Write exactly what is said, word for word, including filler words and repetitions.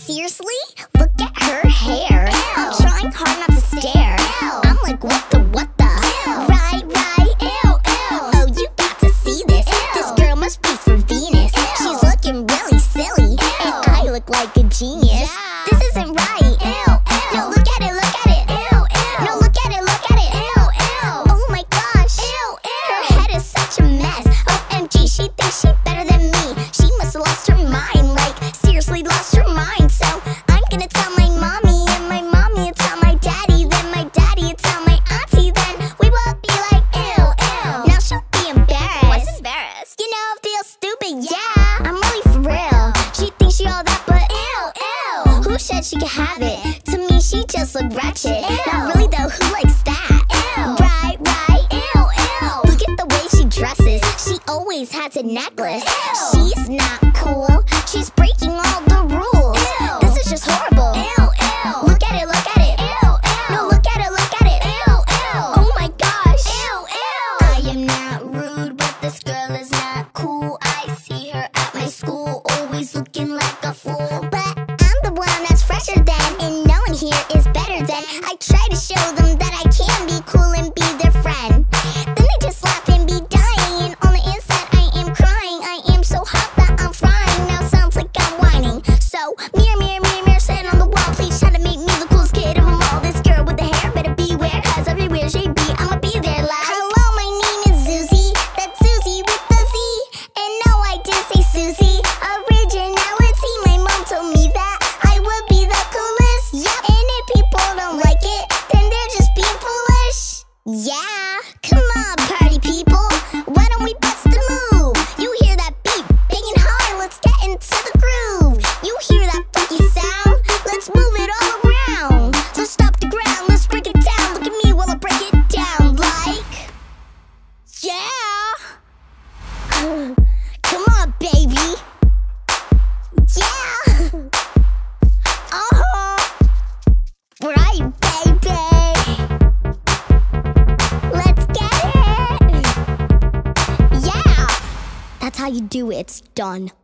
seriously? Look at her hair. Ew. I'm trying hard not to stare. Ew. I'm like, what the, what the? Ew. Right, right, ew, ew. Oh, you got to see this. Ew. This girl must be for Venus. Ew. She's looking really silly. Ew. And I look like a genius. Yeah. This isn't right. Ew, ew. No, look at it, look at it. Ew, ew. No, look at it, look at it. Ew, ew. Oh my gosh. Ew, ew. Her head is such a mess. O M G, she thinks she better than me. She must have lost her mind. Like, seriously lost her mind. So I'm gonna tell my mommy, and my mommy will tell my daddy, then my daddy will tell my auntie, then we will be like, ew, ew. Now she'll be embarrassed. What's embarrassed? You know, I feel stupid, yeah. I'm really for real. She thinks she all that, but ew, ew. Who said she could have it? To me, she just look ratchet. Ew. Not really though, who likes that? Ew. Right, right, ew, ew. Look at the way she dresses. She always has a necklace. Ew. She's not cool. She's breaking all the rules. Ew. This is just horrible. Ew, ew. Look at it, look at it. Ew, ew. No, look at it, look at it. Ew, ew. Oh my gosh. Ew, ew. I am not rude, but this girl is not cool. I see her at my school, always looking like a fool. But I'm the one that's fresher than, and no one here is better than. I try to show them that I can be cool and be their friend. Then they just laugh and be dying, and on the inside I am crying. I am so hot that I'm frying. Now sounds like I'm whining. So mirror, mirror, mirror, mirror, stand on the wall, please try to make me the coolest kid of them all. This girl with the hair better beware, cause everywhere she be, I'ma be there like, hello, my name is Susie. That's Susie with the Z. And no, I didn't say Susie. Originality, my mom told me that I would be the coolest. Yep. And if people don't like it, then they're just being foolish. Yeah, come on, party people. Why don't we bust a move? You hear that beat banging hard, let's get into the groove. You hear that funky sound? Let's move it all around. Let's stop the ground, let's break it down. Look at me while I break it down. Like, yeah. Come on, baby. Yeah. Uh-huh. Right, baby. Let's get it. Yeah. That's how you do it. It's done.